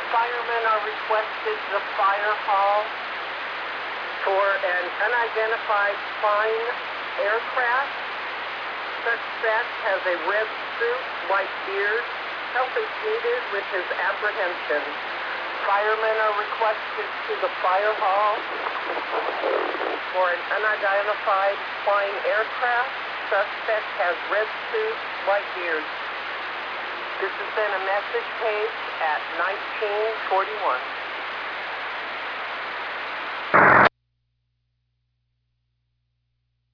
Firemen are requested to the fire hall for an unidentified flying aircraft. Suspect has a red suit, white beard. Help is needed with his apprehension. Firemen are requested to the fire hall for an unidentified flying aircraft. Suspect has red suit, white beard. This has been a message page at 1941.